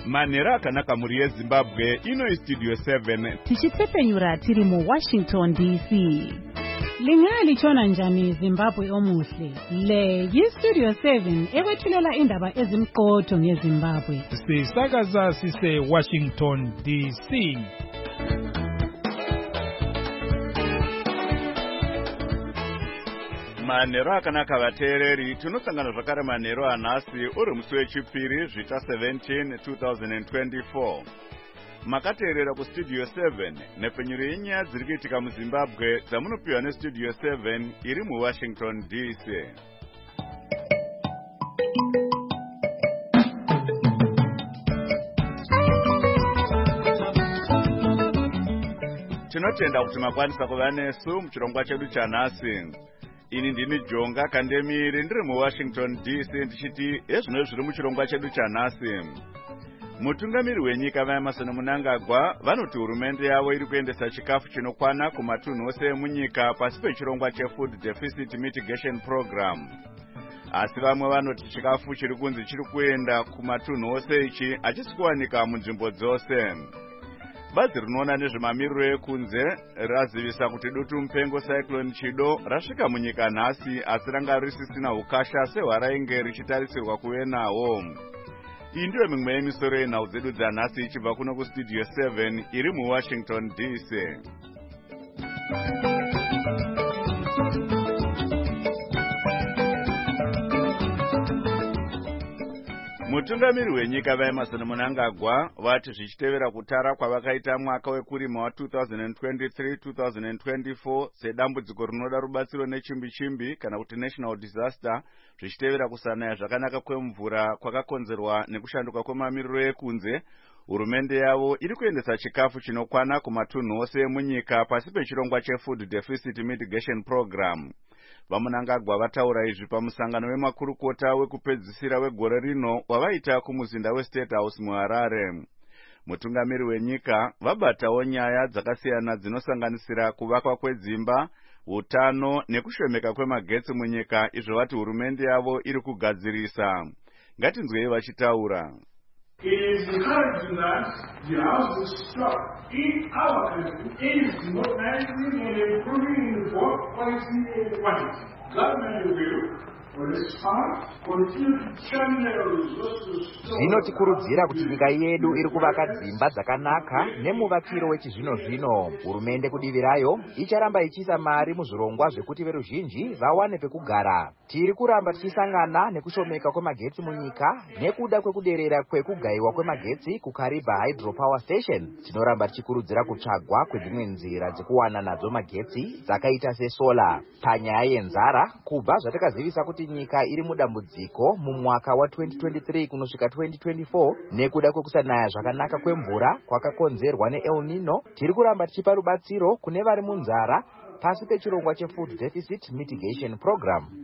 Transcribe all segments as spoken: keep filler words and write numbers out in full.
manhero akanaka muri yezimbabwe. Ino istudio seven tichitsepenyura tiri mu Washington D C. Lingalitshona njani Zimbabwe omuhle? Le yistudio seven ekwethulela indaba ezimqotho ngeZimbabwe. Sisakaza sise Washington D C. manhero akanaka vateereri, tinosangana zvakare manhero anhasi uri musi wechipiri zvita seventeen two thousand twenty-four. Makateerera kustudio seven nepfenyuro yenyaya dziri kuitika muZimbabwe dzamunopiwa nestudio seven iri muWashington D C. Tinotenda kuti makwanisa kuva nesu muchirongwa chedu chanhasi. Ini ndini Jonga Kandemiri ndiri muWashington D C ndichiti ezvino zviri muchirongwa chedu chanhasi. Mutungamiri wenyika vaEmerson Mnangagwa vanoti hurumende yavo iri kuendesa chikafu chinokwana kumatunhu ose emunyika pasi pechirongwa cheFood Deficit Mitigation Program. Asi vamwe vanoti chikafu chiri kunzi chiri kuenda kumatunhu ose ichi hachisi kuwanika munzvimbo dzose. Bazi rinoona nezvemamiriro ekunze razivisa kuti dutu mupengo cyclone Chido rasvika munyika nhasi asi ranga risisina ukasha sehwarainge richitarisirwa kuve nawo. Iyi ndiyo mimwe yemisoro yenhau dzedu dzanhasi ichibva kuno kustudio seven iri muWashington D C. Mutungamiri wenyika vaEmerson Mnangagwa vati zvichitevera kutara kwavakaita mwaka wekurima wa two thousand twenty-three two thousand twenty-four sedambudziko rinoda rubatsiro nechimbi-chimbi kana kuti national disaster, zvichitevera kusanaya zvakanaka kwemvura kwakakonzerwa nekushanduka kwemamiriro ekunze, hurumende yavo iri kuendesa chikafu chinokwana kumatunhu ose emunyika pasi pechirongwa cheFood Deficit Mitigation Program. VaMnangagwa vataura izvi pamusangano wemakurukota wekupedzisira wegore rino wavaita kumuzinda weState House muHarare. Mutungamiri wenyika vabatawo nyaya dzakasiyana dzinosanganisira kuvakwa kwedzimba, utano nekushomeka kwemagetsi munyika, izvo vati hurumende yavo iri kugadzirisa. Ngatinzwei vachitaura. It is encouraging that the houses stock in our country is modernizing and improving in both quality and quantity. Government will, for this part, continue to channel resources. Zvinotikurudzira kuti nyika yedu iri kuvaka dzimba dzakanaka nemuvakiro wechizvino-zvino. Hurumende kudivi rayo icharamba ichiisa mari muzvirongwa zvekuti veruzhinji vawane pekugara. Tiri kuramba tichisangana nekushomeka kwemagetsi munyika nekuda kwekuderera kwekugaiwa kwemagetsi kuKariba Hydropower Station. Tinoramba tichikurudzira kutsvagwa kwedzimwe nzira dzekuwana nadzo magetsi dzakaita sesola. Panyaya yenzara, kubva zvatakazivisa kuti nyika iri mudambudziko mumwaka wa twenty twenty-three kunosvika twenty twenty-four nekuda kwekusanaya zvakanaka kwemvura kwakakonzerwa neEl Nino, tiri kuramba tichipa rubatsiro kune vari munzara pasi pechirongwa cheFood Deficit Mitigation Program.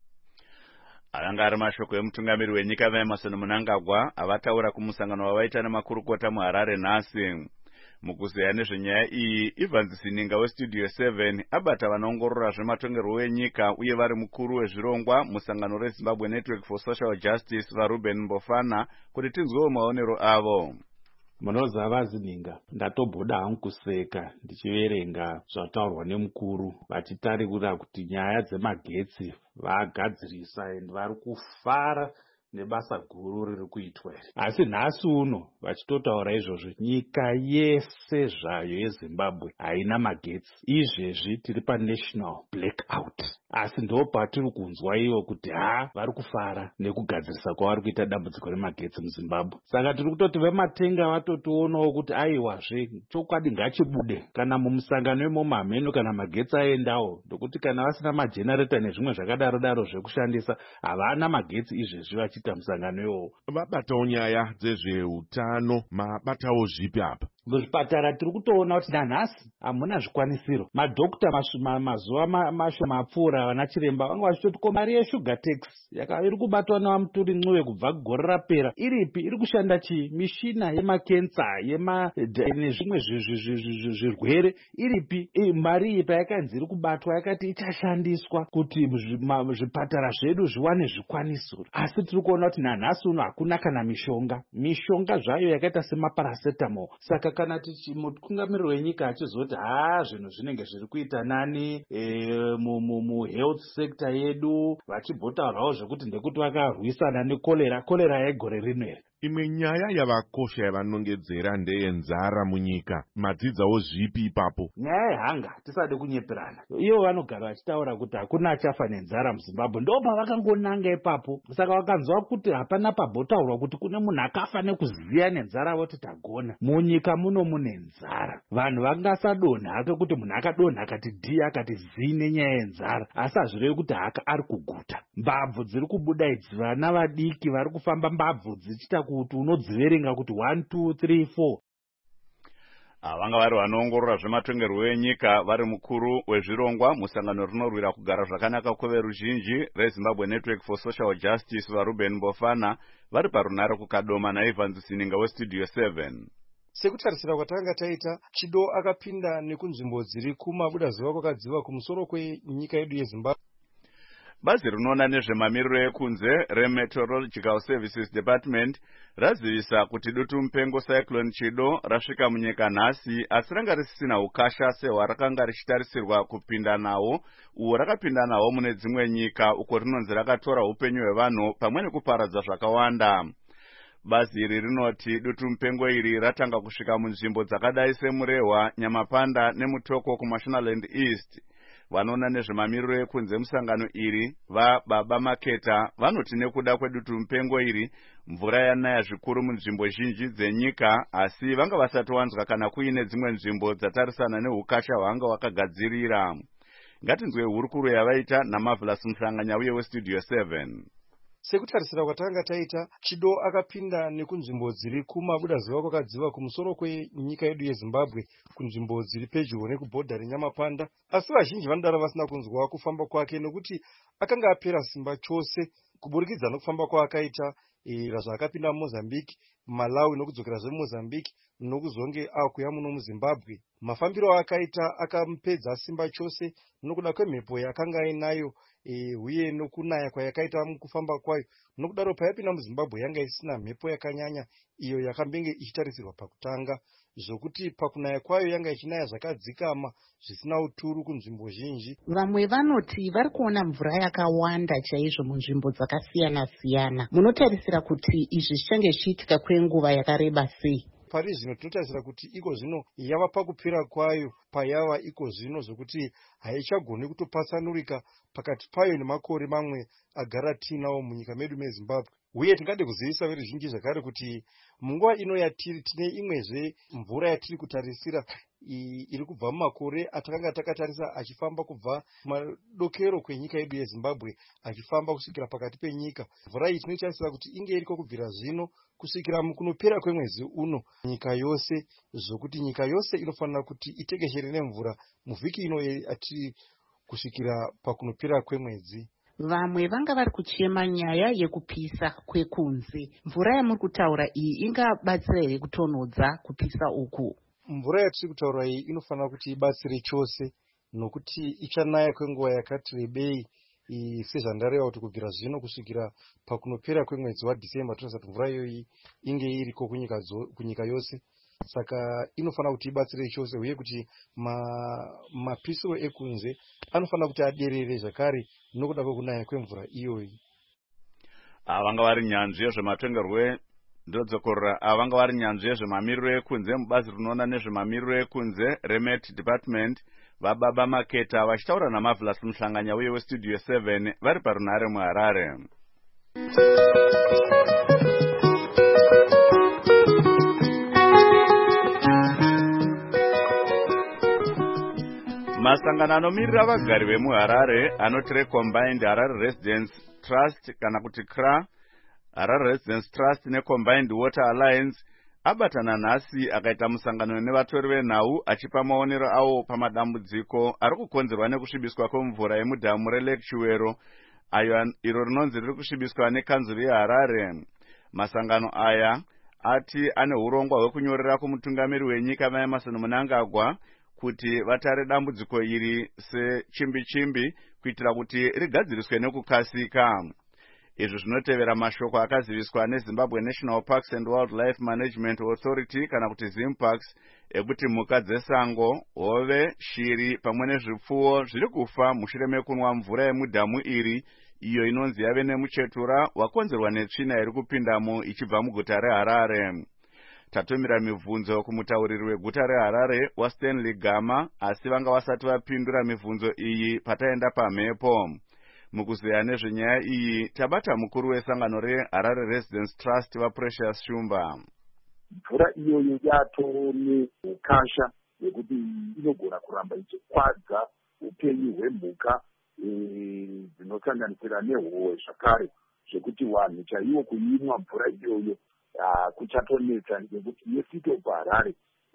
Aranga ari mashoko emutungamiri wenyika vaEmerson Mnangagwa avataura kumusangano wavaita nemakurukota muHarare nhasi. Mukuzeya nezvenyaya iyi, Evans Sininga westudio seven abata vanoongorora zvematongerwo enyika uye vari mukuru wezvirongwa musangano reZimbabwe Network for Social Justice vaRuben Mbofana kuti tinzwewo maonero avo. Munoza vazininga, ndatobhoda hangu kuseka ndichiverenga zvataurwa nemukuru vachitarira kuti nyaya dzemagetsi vagadzirisa and vari kufara nebasa guru riri kuitwa. Asi nhasi uno vachitotaura izvozvo, nyika yese zvayo yeZimbabwe haina magetsi. Izvezvi tiri panational blackout. Asi ndo patiri kunzwa ivo kuti ha vari kufara nekugadzirisa kwavari kuita dambudziko remagetsi muZimbabwe. Saka tiri kutoti vematenga vatotionawo kuti aiwazve chokwadi ngachibude kana mumusangano wemomamheno kana magetsi aendawo, ndokuti kana vasina majenereta nezvimwe zvakadaro daro zvekushandisa havana magetsi izvezvi vachita musangano iwowo. Vabatawo nyaya dzezveutano, mabatawo zvipi apa? muzvipatara tiri kutoona kuti nanhasi hamuna zvikwanisiro. Madhokta mazuva mashoma apfuura vana chiremba vanga vachitoti ko mari yeshuga tax iri kubatwa nevamuturi ncuve kubva gore rapera iripi, iri kushanda chii? Mishina yemakensa nezvimwe zvirwere iripi? Mari iyi payakanzi iri kubatwa yakati ichashandiswa kuti zvipatara zvedu zviwane zvikwanisiro, asi tiri kuona kuti nanhasi uno hakuna kana mishonga. Mishonga zvayo yakaita semaparacetamol. Saka kana mutungamiriri wenyika achizoti haa zvinhu zvinenge zviri kuita nani muhealth sector yedu, vachibhotaurawo zvekuti ndekuti vakarwisana nekorera korera yegore rino here. Imwe nyaya yavakosha yavanongedzera ndeyenzara munyika. Madzidzawo zvipi ipapo? Nyaya yehanga tisade kunyeperana. Ivo vanogara vachitaura kuti hakuna achafa nenzara muZimbabwe, ndo pavakangonanga ipapo. Saka vakanzwa kuti hapana pabhotaurwa kuti kune munhu akafa nekuziya nenzara voti tagona. Munyika muno mune nzara. Vanhu vangasadonha hake kuti munhu akadonha akati dhii akati zii nenyaya yenzara, asi hazvirevi kuti haka ari kuguta. Mbabvu dziri kubuda idzi, vana vadiki vari kufamba mbabvu dzichita kuti unodziverenga kuti one two three four. Vanga vari vanoongorora zvematongerwo enyika vari mukuru wezvirongwa musangano rinorwira kugara zvakanaka kweveruzhinji reZimbabwe Network for Social Justice vaRuben Mbofana vari parunare kukadoma naIvans Sininga weStudio seven. Sekutarisira kwatanga taita, Chido akapinda nekunzvimbo dziri kumabudazuva kwakadziva kumusoro kwenyika yedu yeZimbabwe. Bazi rinoona nezvemamiriro ekunze reMeteorological Services Department razivisa kuti dutu mupengo Cyclone Chido rasvika munyika nhasi, asi ranga risina ukasha sehwarakanga richitarisirwa kupinda nawo, uwo rakapinda nawo mune dzimwe nyika uko rinonzi rakatora upenyu hwevanhu pamwe nekuparadza zvakawanda. Bazi iri rinoti dutu mupengo iri ratanga kusvika munzvimbo dzakadai seMurehwa, Nyamapanda neMutoko kuMashonaland East. Vanoona nezvemamiriro ekunze musangano iri vaBaba Maketa vanoti nekuda kwedutu mupengo iri mvura yanaya zvikuru munzvimbo zhinji dzenyika, asi vanga vasati wanzwa kana kuine dzimwe nzvimbo dzatarisana neukasha hwanga wakagadzirira. Ngatinzwe hurukuro yavaita naMarvelous Musanganya uye weStudio seven. Sekutarisira kwatanga taita, Chido akapinda nekunzvimbo dziri kumabudazuva kwakadziva kumusoro kwenyika yedu yeZimbabwe, kunzvimbo dziri pedyo nekubhodha reNyamapanda, asi vazhinji vanodaro vasina kunzwa kufamba kwake nekuti akanga apera simba chose kuburikidza nokufamba kwaakaita razvaakapinda muMozambique, Malawi nokudzokera zveMozambique nokuzonge akuya muno muZimbabwe. Mafambiro akaita akamupedza simba chose nokuda kwemhepo yakanga ainayo uye nokunaya kwayakaita mukufamba kwayo. Nokudaro payapinda muZimbabwe yanga isina mhepo yakanyanya iyo yakambenge ichitarisirwa pakutanga, zvokuti pakunaya kwayo yanga ichinaya zvakadzikama zvisina uturu kunzvimbo zhinji. Vamwe vanoti vari kuona mvura yakawanda chaizvo munzvimbo dzakasiyana siyana. Munotarisira kuti izvi zvichange zvichiitika kwenguva yakareba sei? Pari zvino tinotarisira kuti iko zvino yava pakupera kwayo payava iko zvino zvokuti haichagoni kutopatsanurika pakati payo nemakore mamwe agara tinawo munyika medu meZimbabwe. Uye tingade kuzivisa veruzhinji zvakare kuti munguva ino yatiri tine imwezve mvura yatiri kutarisira iri kubva mumakore atakanga takatarisa achifamba kubva madokero kwenyika yedu yeZimbabwe achifamba kusvikira pakati penyika. Mvura iyi tinotarisira kuti inge iriko kubvira zvino kusvikira mukunopera kwemwezi uno nyika yose, zvokuti nyika yose inofanira kuti itekeshere nemvura muvhiki ino atiri kusvikira pakunopera kwemwedzi. Vamwe vanga vari kuchema nyaya yekupisa kwekunze. Mvura yamuri kutaura iyi ingabatsira here kutonodza kupisa uku? Mvura yatiri kutaura iyi inofanira kuti ibatsire chose nokuti ichanaya kwenguva yakati rebei, sezvandareva kuti kubvira zvino kusvikira pakunopera kwemwedzi waDhisemba tinoziva kuti mvura iyoyi inge iriko kunyika, kunyika yose. Saka inofanira kuti ibatsire chose uye kuti mapisiro ekunze anofanira kuti aderere zvakare nokuda kwekunaya kwemvura iyoyi. Vanga vari nyanzvi yezvematongerwo ndodzokorora avanga vari nyanzvi yezvemamiriro ekunze mubazi rinoona nezvemamiriro ekunze reMet Department vaBaba Maketa vachitaura naMarvelous Musanganya uye weStudio seven vari parunare muHarare. Masangano anomirira vagari vemuHarare anoti Combined Harare Residence Trust kana kuti C R A, Harare Residence Trust neCombined Water Alliance abatana nhasi akaita musangano nevatori venhau achipa maonero avo pamadambudziko ari kukonzerwa nekusvibiswa kwemvura yemudhamu relake Chiwero ayo iro rinonzi riri kusvibiswa nekanzuru yeHarare. Masangano aya ati ane urongwa hwekunyorera kumutungamiri wenyika vaEmmerson Mnangagwa kuti vatare dambudziko iri sechimbi chimbi kuitira kuti rigadziriswe nekukasika. Izvi zvinotevera mashoko akaziviswa neZimbabwe National Parks and Wildlife Management Authority kana kuti ZimParks ekuti mhuka dzesango, hove, shiri pamwe nezvipfuwo zviri kufa mushure mekunwa mvura yemudhamu iri iyo inonzi yave nemuchetura wakonzerwa netsvina iri kupindamo ichibva muguta reHarare. Tatumira mibvunzo kumutauriri weguta reHarare waStanley Gama, asi vanga vasati vapindura mibvunzo iyi pataenda pamhepo. Mukuzeya nezvenyaya iyi tabata mukuru wesangano reHarare Residents Trust vaPrecious Shumba. Mvura iyoyo yatone ukasha yekuti inogona kuramba ichikwadza upenyu hwemhuka dzinosanganisira nehowe zvakare, zvekuti vanhu chaiwo kuimwa mvura iyoyo kuchatonetsa ngekuti yesito paHarare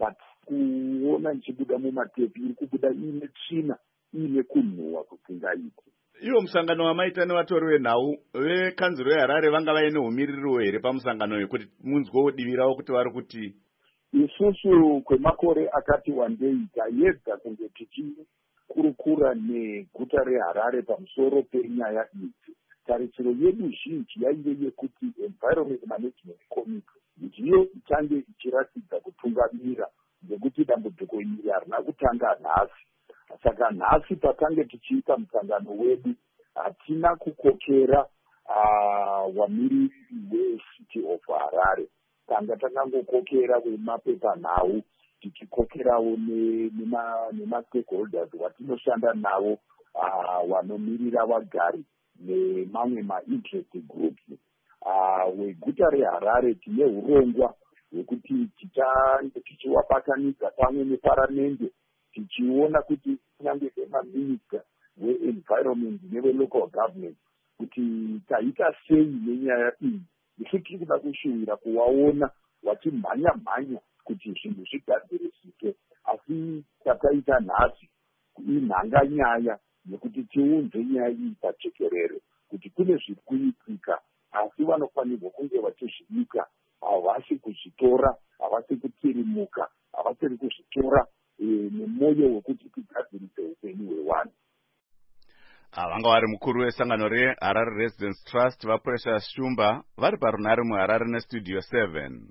kuona ichibuda mumatepi iri kubuda iine tsvina iine kunhuhwa kusingaiti. Iwo musangano wamaita nevatori venhau vekanzuro yeHarare vanga vaine umiriro here pamusangano uyu kuti munzwewo divi ravo kuti vari kuti? Isusu kwemakore akati wandei taedza kunge tichikurukura neguta reHarare pamusoro penyaya idzi. Tarisiro yedu zhinji yainge yekuti Environment Management Committee ndiyo ichange ichiratidza kutungamira, ngekuti dambudziko iri harina kutanga nhasi. Saka nhasi patange tichiita musangano wedu hatina kukokera wamiriri weCity of Harare. Tanga takangokokera wemapepanhau tichikokerawo nemastakeholders watinoshanda navo wanomirira vagari nemamwe mainterest groups. Weguta reHarare tine urongwa hwekuti tichiwabatanidza pamwe neparamende tichiona kuti kunyange semaminista we-environment newe-local government kuti taita sei nenyaya iyi. Isu tiri kuda kushuwira kuvaona vachimhanya-mhanya kuti zvinhu zvigadzirisike, asi tataita nhasi inhanga nyaya yekuti tiunze nyaya iyi pajekerere kuti kune zviri kuitika, asi vanofanirwa kunge vachizviita. Havasi kuzvitora, havasi kutirimuka, havasiri kuzvitora nemwoyo wekuti tigadzirise upenyu hwevanhu. Vanga vari mukuru wesangano reHarare Residents Trust vaPrecious Shumba vari parunare muHarare neStudio seven.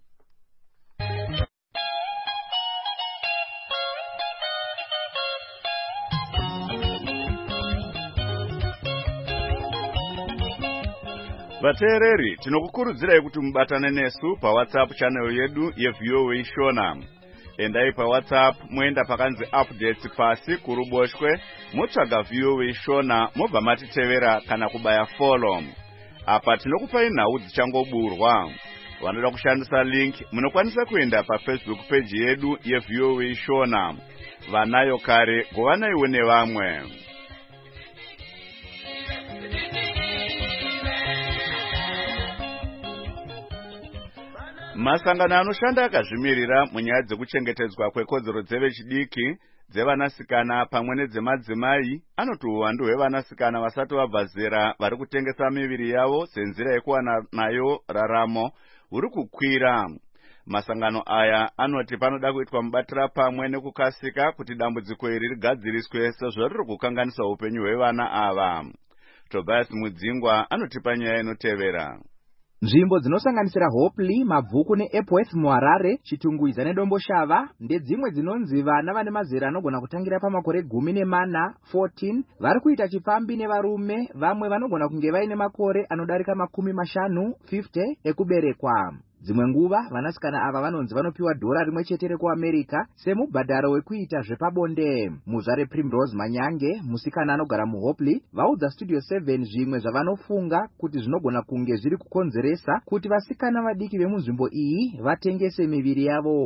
Vateereri, tinokukurudzirai kuti mubatane nesu paWhatsApp channel yedu yeV O A Shona. Endai paWhatsApp moenda pakanzi updates pasi kuruboshwe, motsvaga V O A Shona mobva matitevera kana kubaya follow. Apa tinokupai nhau dzichangoburwa. Vanoda kushandisa link munokwanisa kuenda paFacebook page yedu yeV O A Shona. Vanayo kare govanaiwo nevamwe. Masangano anoshanda akazvimirira munyaya dzekuchengetedzwa kwekodzero dzevechidiki, dzevanasikana pamwe nedzemadzimai anoti uwandu hwevanasikana vasati vabva zera vari kutengesa miviri yavo senzira yekuwana nayo raramo huri kukwira. Masangano aya anoti panoda kuitwa mubatira pamwe nekukasika kuti dambudziko iri rigadziriswe sezvo riri kukanganisa upenyu hwevana ava. Tobias Mudzingwa anotipa nyaya inotevera. Nzvimbo dzinosanganisira Hopley, Mabvuku neEpworth muHarare, Chitunguiza neDombo Shava ndedzimwe dzinonzi vana vane mazera anogona kutangira pamakore gumi nemana fourteen vari kuita chifambi nevarume, vamwe vanogona kunge vaine makore anodarika makumi mashanu fifty ekuberekwa. Dzimwe nguva vanasikana ava vanonzi vanopiwa dhora rimwe chete rekuAmerica semubhadharo wekuita zvepabonde. Muzvare Primrose Manyange, musikana anogara muHopley, vaudza Studio seven zvimwe zvavanofunga kuti zvinogona kunge zviri kukonzeresa kuti vasikana vadiki vemunzvimbo iyi vatengese miviri yavo.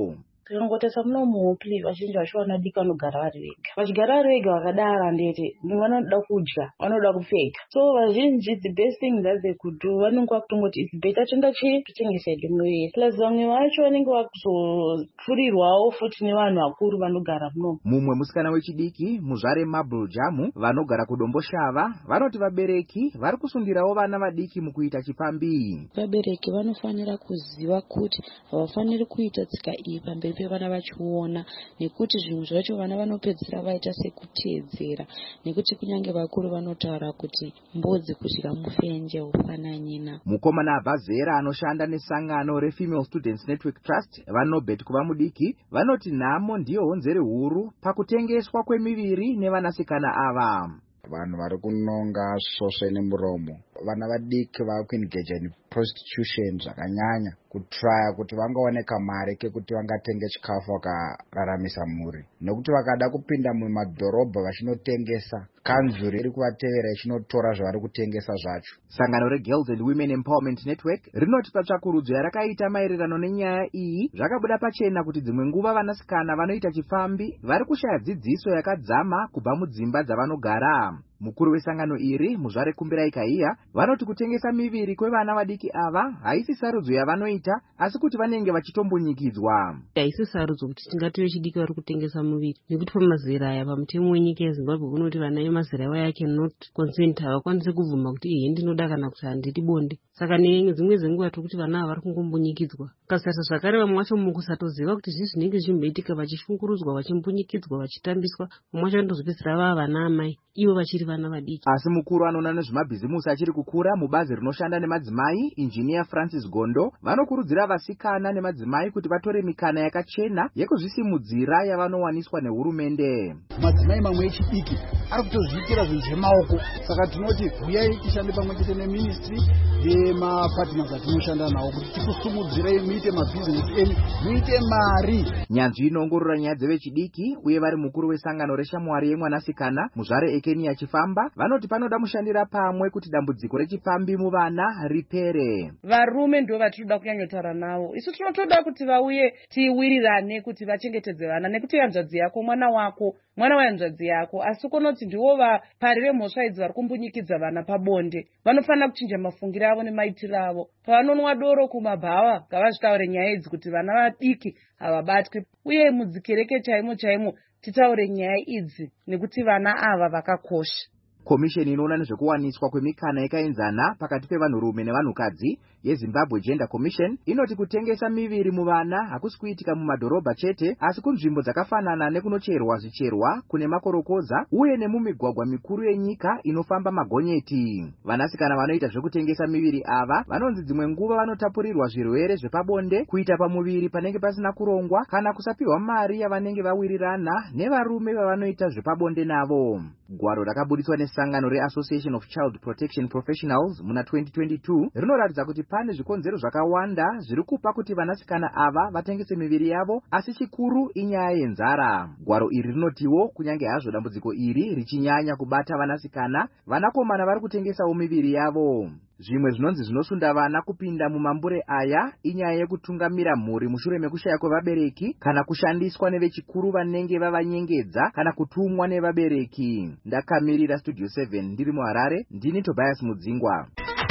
tikangotesa muno muhopli vazhinji vacho vanodika vanogara vari vega. Vachigara vari vega vakadara ndete vanoda kudya, vanoda kupfeka. So vazhinji the best thing that they could do vanonga kutongoti it's better tenda che tutengesa hedu muye. Plus vamwe vacho vanenge vakuzopfurirwawo futi nevanhu vakuru vanogara muno. Mumwe musikana wechidiki muzvare Mabel Jamu vanogara kudombo shava vanoti vabereki vari kusungirawo vana vadiki mukuita chipambi. Vabereki vanofanira kuziva kuti havafaniri kuita tsika iyi pamberi pevana vachiona, nekuti zvinhu zvacho vana vanopedzera vaita sekuteedzera, nekuti kunyange vakuru vanotaura kuti mbudzi kudya mufenje ufananyina. Mukomana abvazera anoshanda nesangano reFemale Students Network Trust vanobet kuva mudiki vanoti nhamo ndiyo honzere huru pakutengeswa kwemiviri nevanasikana ava. Vanhu vari kunonga svosve nemuromo, vana vadiki vari kuengage in prostitution zvakanyanya kutraya kuti vangaoneka mari kekuti vangatenge chikafu vakararamisa mhuri, nekuti vakada kupinda mumadhorobha vachinotengesa kanzuri iri kuvatevera ichinotora zvavari kutengesa zvacho. Sangano reGirls and Women Empowerment Network rinoti patsvakurudzo yarakaita maererano nenyaya iyi zvakabuda pachena kuti dzimwe nguva vanasikana vanoita chifambi vari kushaya dzidziso yakadzama kubva mudzimba dzavanogara. Mukuru wesangano iri muzvare Kumbirai Kaiya vanoti kutengesa miviri kwevana vadiki ava haisi sarudzo yavanoita asi kuti vanenge vachitombonyikidzwa. Haisi sarudzo kuti tingati vechidiki vari kutengesa miviri, nekuti pamazera aya pamutemo wenyika yeZimbabwe unoti vana vemazera aya cannot consent, havakwanisi kubvuma kuti ihe ndinoda kana kuti handidi bonde. Saka nedzimwe dzenguva tiri kuti vana ava vari kungombonyikidzwa. Kasarisa zvakare vamwe vacho mukusatoziva kuti zvii zvinenge zvichimboitika, vachishungurudzwa, vachimbunyikidzwa, vachitambiswa, vamwe vacho vanotozopedzisira vava vana amai ivo vachiri vana vadiki. Asi mukuru anoona nezvemabhizimusi achiri kukura mubazi rinoshanda nemadzimai, Engineer Francis Gondo, vanokurudzira vasikana nemadzimai kuti vatore mikana yakachena yekuzvisimudzira yavanowaniswa nehurumende. Madzimai mamwe echidiki ari kutozviitira zvinhu zvemaoko, saka tinoti uyai tishande pamwe chete neministry yemapartners atinoshanda nawo kuti tikusumudzire muite mabhizinesi enyu muite mari. Nyanzvi inoongorora nyaya dzevechidiki uye vari mukuru wesangano reshamwari yemwanasikana muzvare Ekenia Chifamba vanoti panoda mushandira pamwe kuti dambudziko rechipambi muvana ripere. Varume ndio vatinoda kunyanyotaura navo. Isu tinotoda kuti vauye tiwirirane kuti vachengetedze vana, nekuti hanzvadzi yako mwana wako, mwana wahanzvadzi yako, asi kunoti ndiwo vaparire mhosva idzi vari kumbunyikidza vana pabonde. Vanofanira kuchinja mafungiro avo nemaitiro avo. Pavanonwa doro kumabhawa ngavazvitaure nyaya idzi kuti vana vadiki havabatwi, uye mudzikereke chaimo chaimo titaure nyaya idzi nekuti vana ava vakakosha. Komisheni inoona nezvekuwaniswa kwemikana yakaenzana pakati pevanhurume nevanhukadzi yeZimbabwe Gender Commission inoti kutengesa miviri muvana hakusi kuitika mumadhorobha chete asi kunzvimbo dzakafanana nekunocherwa zvicherwa kune makorokoza uye nemumigwagwa mikuru yenyika inofamba magonyeti. Vanasikana vanoita zvekutengesa miviri ava vanonzi dzimwe nguva vanotapurirwa zvirwere zvepabonde, kuita pamuviri panenge pasina kurongwa kana kusapiwa mari yavanenge vawirirana nevarume vavanoita zvepabonde navo. Gwaro rakaburitswa nesangano reAssociation of Child Protection Professionals muna twenty twenty-two rinoratidza kuti pane zvikonzero zvakawanda zviri kupa kuti vanasikana ava vatengese miviri yavo, asi chikuru inyaya yenzara. Gwaro iri rinotiwo kunyange hazvo dambudziko iri richinyanya kubata vanasikana, vanakomana vari kutengesawo miviri yavo. Zvimwe zvinonzi zvinosunda vana kupinda mumambure aya inyaya yekutungamira mhuri mushure mekushaya kwevabereki kana kushandiswa nevechikuru vanenge vavanyengedza kana kutumwa nevabereki. Ndakamirira Studio seven ndiri muHarare, ndini Tobias Mudzingwa.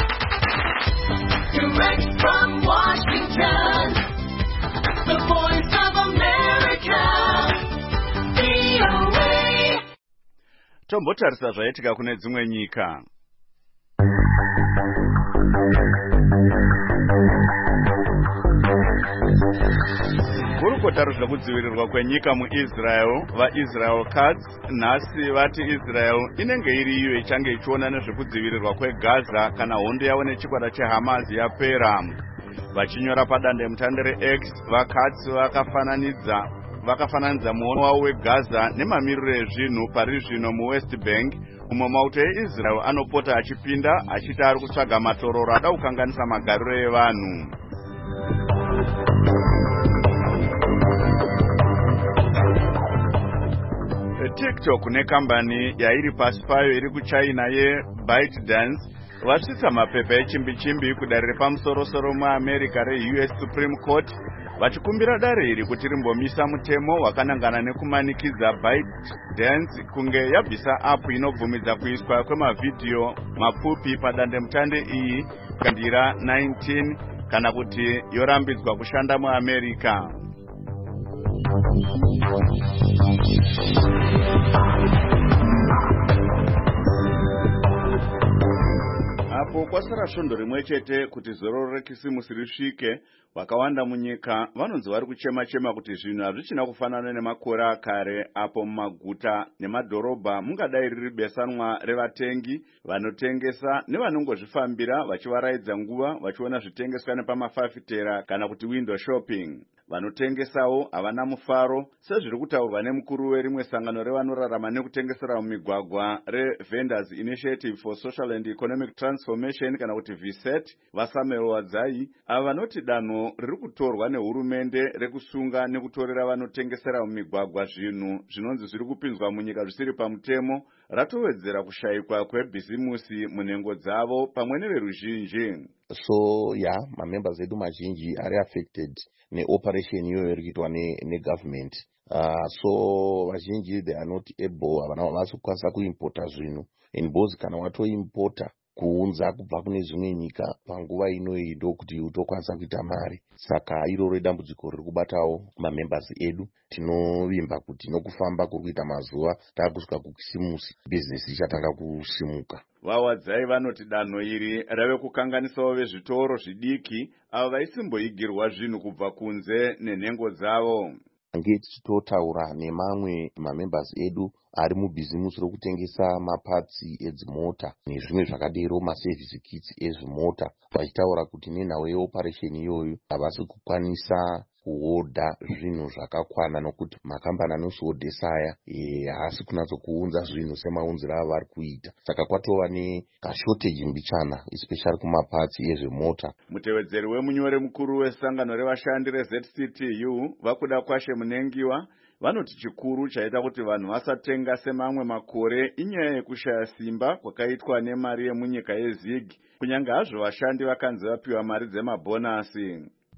Direct from Washington, the voice of America, V O A. Tombotarisa zvaitika kune dzimwe nyika. Kurukota rwezvekudzivirirwa kwenyika muIsrael, vaIsrael Cuts nhasi vati Israel inenge iri iyo ichange ichiona nezvekudzivirirwa kweGaza kana hondo yavo nechikwata cheHamas yapera. Vachinyora padandemutande reX, vaCuts vakafananidza vakafananidza muono wavo weGaza nemamiriro ezvinhu pari zvino muWest Bank, umwe mauto eIsrael anopota achipinda achiti ari kutsvaga matororo ada kukanganisa magariro evanhu. TikTok nekambani yairi pasi payo iri kuChina yeBytedance vasvitsa mapepa echimbi chimbi kudare repamusoro-soro muAmerica reU S Supreme Court vachikumbira dare iri kuti rimbomisa mutemo wakanangana nekumanikidza ByteDance kunge yabvisa apu inobvumidza kuiswa kwemavhidhiyo mapfupi padandemutande iyi kandira nineteen kana kuti yorambidzwa kushanda muAmerica. Apo kwasara svondo rimwe chete kuti zororo rekisimusi risvike, vakawanda munyika vanonzi vari kuchema-chema kuti zvinhu hazvichina kufanana nemakore akare apo mumaguta nemadhorobha mungadai riri besanwa revatengi vanotengesa nevanongozvifambira vachivaraidza nguva vachiona zvitengeswa nepamafafitera kana kuti window shopping. Vanotengesawo havana mufaro sezviri kutaurwa nemukuru werimwe sangano revanorarama nekutengesera mumigwagwa reVendors Initiative for Social and Economic Transformation kana kuti V S E T vaSamuel Wadzai, ava vanoti danho riri kutorwa nehurumende rekusunga nekutorera vanotengesera mumigwagwa zvinhu zvinonzi zviri kupinzwa munyika zvisiri pamutemo ratowedzera kushayikwa kwebhizimusi munhengo dzavo pamwe neveruzhinji. So yeah, mamembers edu mazhinji are affected neoperation iyoyo iri kuitwa negovernment. Uh, so vazhinji they are not able, havana vasi kukwanisa kuimporta zvinhu and bozi kana watoimporta kuunza kubva kune zvimwe nyika panguva inoyi ndokuti utokwanisa kuita mari. Saka iroro dambudziko riri kubatawo mamembers edu. Tinovimba kuti nokufamba kuri kuita mazuva takusvika kukisimusi business ichatanga kusimuka. Vawadzai vanoti danho iri rave kukanganisawo vezvitoro zvidiki avo vaisimboigirwa zvinhu kubva kunze nenhengo dzavo. Ange tichitotaura nemamwe mamembers edu ari mubhizimusi rokutengesa mapatsi edzimota nezvimwe zvakadero maservice kits ezvimota, vachitaura kuti nenhau yeoperation iyoyo havasi kukwanisa kuhodha zvinhu zvakakwana nokuti makambani anosihodhesa aya haasi kunatsokuunza zvinhu semaunziro avo vari kuita. Saka kwatova nekashortage mbichana especially kumapatsi ezvemota. Mutevedzeri wemunyori mukuru wesangano revashandi reZ C T U Vakuda Kwashe Munengiwa vanoti chikuru chaita kuti vanhu vasatenga semamwe makore inyaya yekushaya simba kwakaitwa nemari yemunyika yeZig, kunyange hazvo vashandi vakanzi vapiwa mari dzemabhonasi.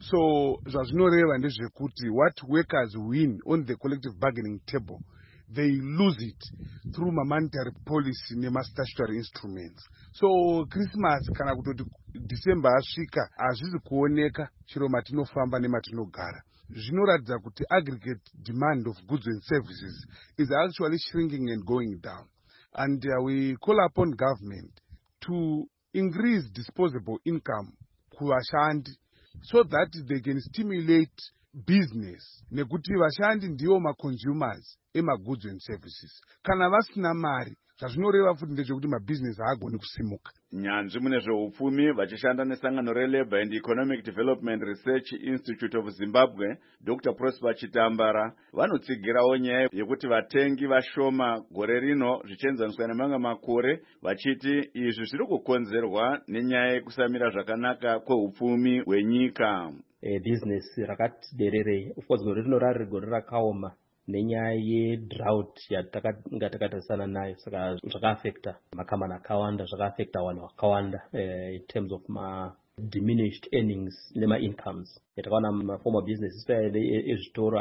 So zvazvinoreva ndezvekuti what workers win on the collective bargaining table, they lose it through monetary policy nemastatutory instruments. So Christmas kana kutoti December asvika hazvisi kuoneka chero matinofamba nematinogara. Zvinoratidza kuti aggregate demand of goods and services is actually shrinking and going down. And uh, we call upon government to increase disposable income kuvashandi so that they can stimulate business. Nekuti vashandi ndiwo ma-consumers ema-goods and services. Kana vasina mari, zvazvinoreva futi ndezvekuti mabusiness haagoni kusimuka. Nyanzvi mune zveupfumi vachishanda nesangano reLabour and Economic Development Research Institute of Zimbabwe, Doctor Prosper Chitambara, vanotsigirawo nyaya yekuti vatengi vashoma gore rino zvichienzaniswa nemamwe makore, vachiti izvi zviri kukonzerwa nenyaya yekusamira zvakanaka kweupfumi hwenyika. E, business rakati derere, of course gore rino rari gore rakaoma nenyaya yedrought yatakanga takatarisana nayo, saka zvakaafekta makambani akawanda, zvakaafekta vanhu vakawanda uh, in terms of ma diminished earnings nema incomes. Yatakaona maformer business especially ezvitoro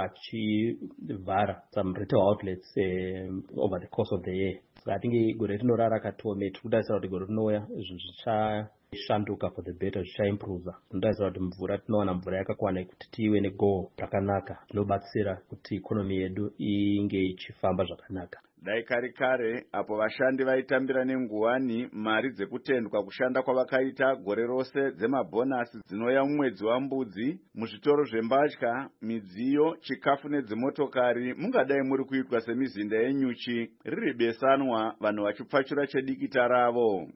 achivhara some retail outlets uh, over the course of the year. Saka I think gore rino rarakatome tikutarisira kuti gore rinouya zvinhu zvicha shanduka for the better, zvichaimprove. Tinotarisira kuti mvura tinowana mvura yakakwana kuti tive negoal rakanaka rinobatsira kuti ikonomi yedu inge ichifamba zvakanaka. Dai kare kare apo vashandi vaitambira nenguwani mari dzekutendwa kushanda kwavakaita gore rose dzemabhonasi dzinouya mumwedzi wambudzi muzvitoro zvembatya, midziyo, chikafu nedzimotokari mungadai muri kuitwa semizinda yenyuchi riri besanwa vanhu vachipfachura chedikita ravo.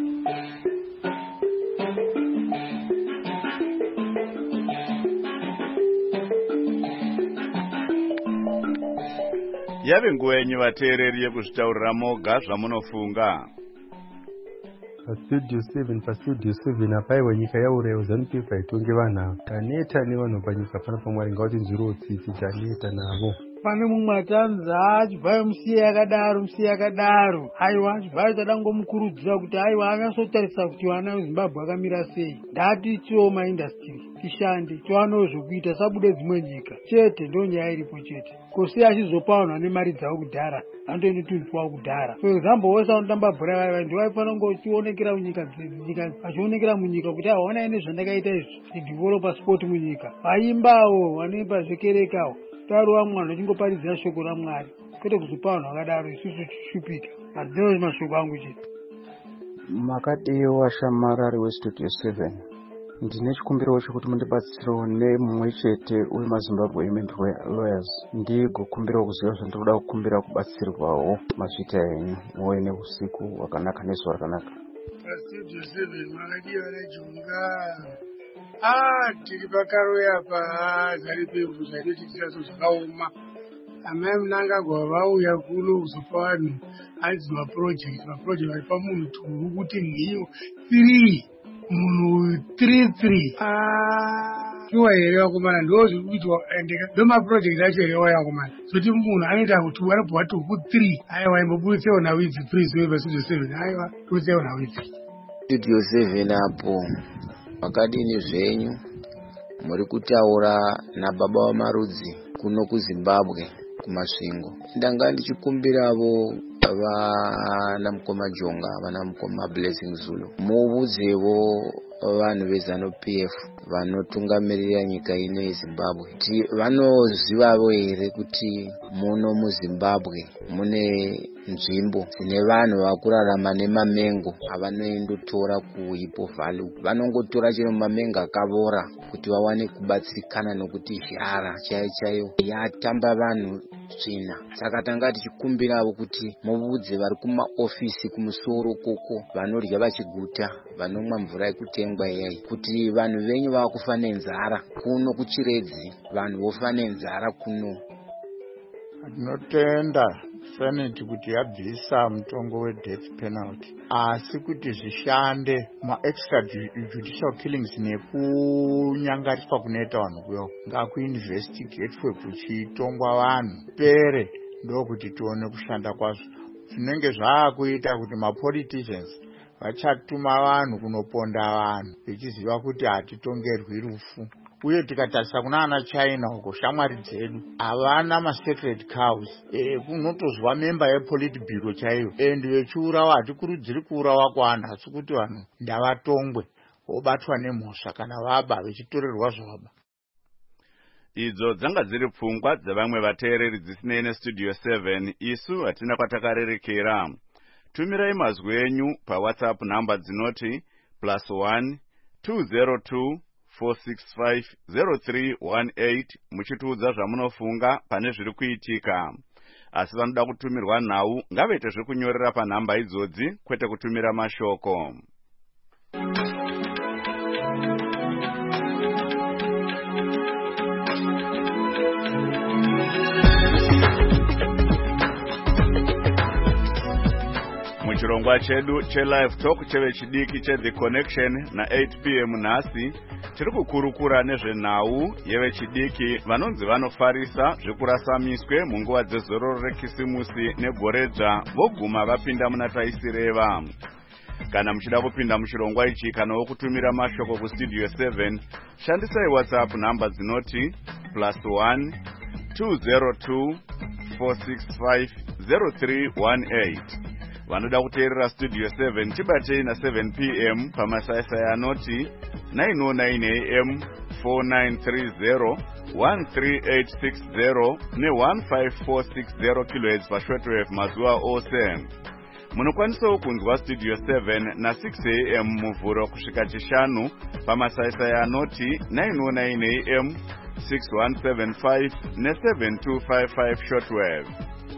Yave nguva yenyu vateereri yekuzvitaurira moga zvamunofunga. Pastudio seven pastudio seven apaiwa nyika yaurayiwa ZANU-P F haitonge vanhu ava. Taneta nevanhu panyika pana paMwari ngauti nziro tsitsi taneta navo. Pane mumwe atanzi achibvayo musiye yakadaro musiye yakadaro. Aiwa achibvayo tadangomukurudzira kuti aiwa anyatsotarisa kuti vana veZimbabwe akamira sei. Ndati tiwo maindastry tishande tiwanewo zvokuita sabude dzimwe nyika chete, ndo nyaya iripo chete. Kosi achizopa vanhu vane mari dzavo kudhara anotoende tundwawo kudhara. For example, wose vanotamba bhora vaya ndivaifanira kunge uchionekera munyika dzedu, nyika achionekera munyika kuti aona ine zvandakaita izvi ndidevelopa sport munyika. Vaimbawo vanoimba zvekerekawo taruwa mwana uchingoparidzira shoko raMwari, kwete kuzopa vanhu vakadaro isusu tichishupika. Hadzino mashoko angu chete. Makadiwa washamarari westudio seven, ndine chikumbiro chekuti mundibatsirewo nemumwe chete wemazimbabwe women lawyers. Ndikukumbira kuziva zvandinoda kukumbira kubatsirwawo mazvita enyu muwe neusiku hwakanaka nezuva rakanaka. Pastudio seven makadiwa najonga. Ah, tiri pakaroya pa zari pevhu zvaidochiitira so zvakaoma. Amai Mnangagwa vauya kuno kuzopa vanhu anzi maprojekti. Maprojekti ari pamunhu turu kuti ngiyo three munhu three three. Ah, iwa here wakomana ndo zviri kuitwa ende ndo maprojekti acho here waya wakomana. Zoti munhu anoita kuti wanobva wati ku three. Aiwa imbobuditsewo nawidzi please wepa studio seven. Aiwa buditsewo nawidzi. Studio seven apo wakadini zvenyu muri kutaura nababa wamarudzi kuno kuZimbabwe kumasvingo. Ndanga ndichikumbiravo vana mukoma Jonga, vana mukoma Blessing Zulu, muvudzevo vanhu veZanu P F vanotungamirira nyika ino yeZimbabwe kuti vanozivavo here kuti muno muZimbabwe mune nzvimbo dzine vanhu vakurarama nemamengo avanoendotora kuHippo Valley. Vanongotora chero mamengo akavora kuti vawane kubatsirikana nokuti zhara chaiyo chaiyo yatamba vanhu tsvina. Saka tanga tichikumbiravo kuti muvudze vari kumaofisi kumusoro koko vanorya vachiguta, vanomwa mvura yekutengwa iyai, kuti vanhu venyu vakufa nenzara kuno kuChiredzi, vanhu vofa nenzara kuno. Tinotenda Senate kuti yabvisa mutongo wedeath penalty, asi kuti zvishande ma-extrajudicial killings nekunyangariswa kunoita vanhu kuyo ngakuinvestigatwe kuchitongwa vanhu pere, ndokuti tione kushanda kwazvo. Zvinenge zvaakuita kuti mapoliticians vachatuma vanhu kunoponda vanhu vechiziva kuti hatitongerwi rufu. Uye tikatarisa kuna ana China uko shamwari dzedu havana ma-sacred cows. E, kunotozwa memba yepolitbureau chaiyo endi vechiurawa. Hatikurudziri kuurawa kwana, asi kuti vanhu ndavatongwe vobatwa nemhosva kana vaba vechitorerwa zvavaba. Idzo dzanga dziri pfungwa dzevamwe vateereri dzisinei nestudio seven. Isu hatina kwatakarerekera. Tumirai mazwi enyu paWhatsApp namba dzinoti plus one two zero two four six five zero three one eight muchitiudza zvamunofunga pane zviri kuitika. Asi vanoda kutumirwa nhau ngavete zvekunyorera panhamba idzodzi kwete kutumira mashoko. Muchirongwa chedu che-live talk chevechidiki che-The Connection na eight p m nhasi tiri kukurukura nezvenhau yevechidiki vanonzi vanofarisa zvekurasamiswe munguva dzezororo rekisimusi negoredzva voguma vapinda muna taisireva. Kana muchida kupinda muchirongwa ichi kanawo kutumira mashoko kustudio seven, shandisai WhatsApp namba dzinoti plus one two zero two four six five zero three one eight. Vanoda kuteerera studio seven chibatei na seven p m pamasaisai anoti nine oh nine a m four nine three zero one three eight six zero ne one five four six zero kilohertz pashortwave mazuva ose. Munokwanisawo kunzwa studio seven na six a m muvhuro kusvika chishanu pamasaisai anoti nine oh nine a m six one seven five ne seven two five five shortwave.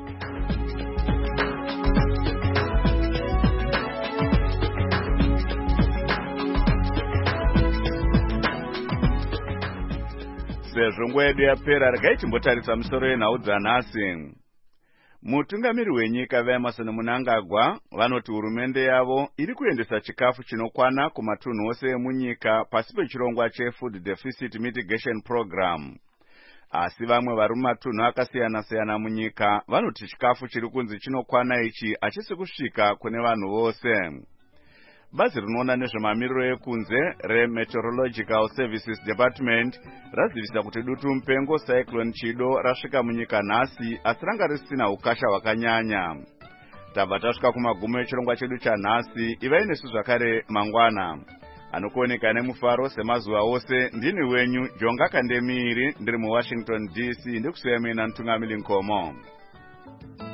Sezvo nguva yedu yapera, regai timbotarisa musoro yenhau dzanhasi. Mutungamiri wenyika vaEmmerson Mnangagwa vanoti hurumende yavo iri kuendesa chikafu chinokwana kumatunhu ose emunyika pasi pechirongwa che-Food Deficit Mitigation Program. Asi vamwe vari mumatunhu akasiyana-siyana munyika vanoti chikafu chiri kunzi chinokwana ichi hachisi kusvika kune vanhu vose. bazi rinoona nezvemamiriro ekunze remeteorological services department razivisa kuti dutu mupengo cyclone Chido rasvika munyika nhasi asi ranga risina ukasha hwakanyanya. Tabva tasvika kumagumo echirongwa chedu chanhasi. Ivai nesu zvakare mangwana. Anokuoneka nemufaro semazuva ose ndini wenyu Jonga Kandemiri ndiri muWashington D C ndikusiyemena Ntungamili Nkomo.